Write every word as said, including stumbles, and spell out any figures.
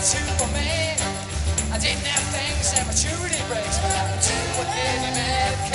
Superman. I didn't have things that maturity breaks, but I'm too heavy metal.